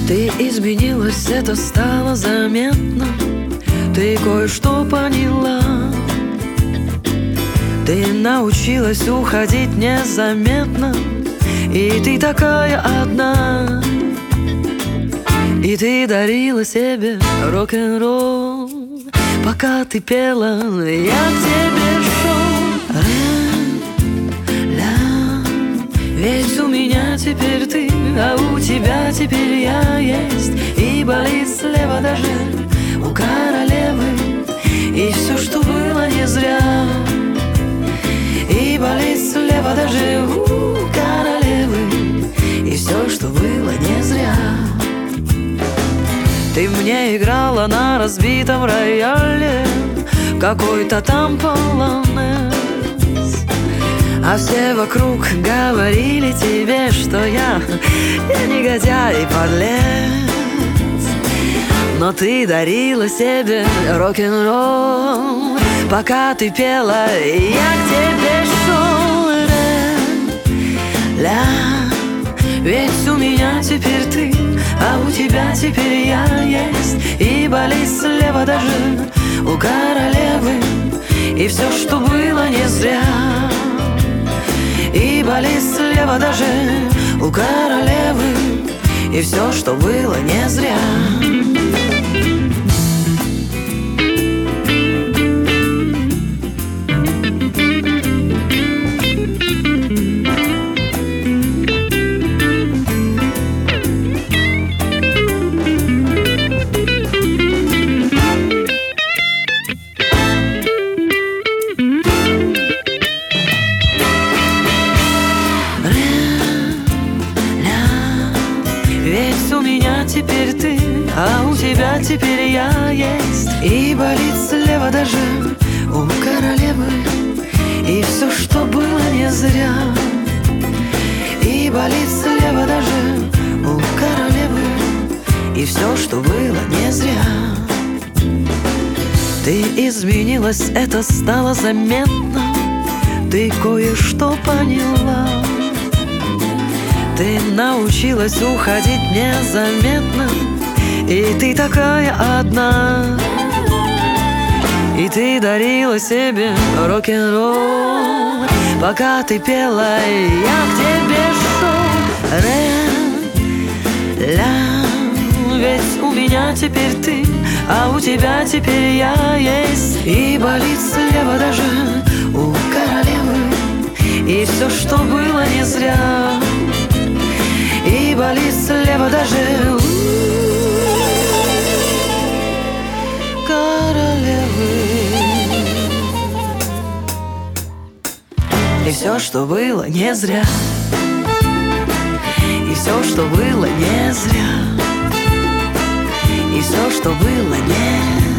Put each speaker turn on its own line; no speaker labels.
Ты изменилась, это стало заметно. Ты кое-что поняла. Ты научилась уходить незаметно. И ты такая одна. И ты дарила себе рок-н-ролл. Пока ты пела, я к тебе шел. Ля, ведь у меня теперь ты, а у тебя теперь я есть. И болит слева даже у королевы. И все, что было, не зря. И болит слева даже у королевы. И все, что было, не зря. Ты мне играла на разбитом рояле какой-то там полонез. А все вокруг говорили тебе, что я негодяй и подлец. Но ты дарила себе рок-н-ролл. Пока ты пела, я к тебе шел. Ля, ведь у меня теперь ты, а у тебя теперь я есть. И болит слева даже у королевы. И все, что было, не зря. И болит слева даже у королевы. И все, что было, не зря. Ведь у меня теперь ты, а у тебя теперь я есть. И болит слева даже у королевы. И все, что было, не зря. И болит слева даже у королевы. И все, что было, не зря. Ты изменилась, это стало заметно. Ты кое-что поняла. Ты научилась уходить незаметно. И ты такая одна. И ты дарила себе рок-н-ролл. Пока ты пела, я к тебе шел. Ля, ведь у меня теперь ты, а у тебя теперь я есть. И болит слева даже у королевы. И все, что было, не зря. И болит слева даже у королевы. И все, что было, не зря. И все, что было, не зря. И все, что было, не